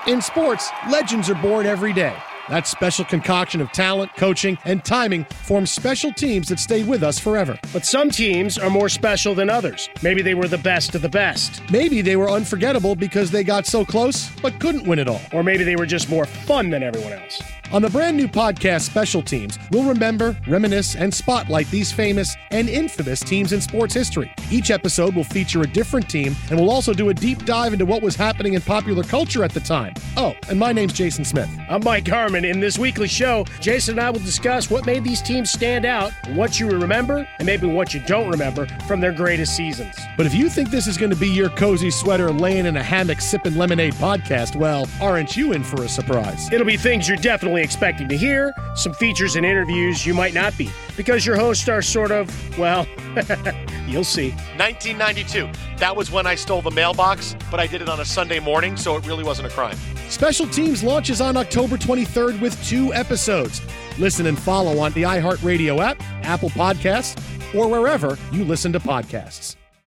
In sports, legends are born every day. That special concoction of talent, coaching, and timing forms special teams that stay with us forever. But some teams are more special than others. Maybe they were the best of the best. Maybe they were unforgettable because they got so close, but couldn't win it all. Or maybe they were just more fun than everyone else. On the brand new podcast Special Teams, we'll remember, reminisce, and spotlight these famous and infamous teams in sports history. Each episode will feature a different team, and we'll also do a deep dive into what was happening in popular culture at the time. Oh, and my name's Jason Smith. I'm Mike Harmon. In this weekly show, Jason and I will discuss what made these teams stand out, what you remember, and maybe what you don't remember from their greatest seasons. But if you think this is going to be your cozy sweater laying in a hammock sipping lemonade podcast, well, aren't you in for a surprise? It'll be things you're definitely expecting to hear, some features and interviews you might not be, because your hosts are sort of, well, you'll see. 1992. That was when I stole the mailbox, but I did it on a Sunday morning, so it really wasn't a crime. Special Teams launches on October 23rd with 2 episodes. Listen and follow on the iHeartRadio app, Apple Podcasts, or wherever you listen to podcasts.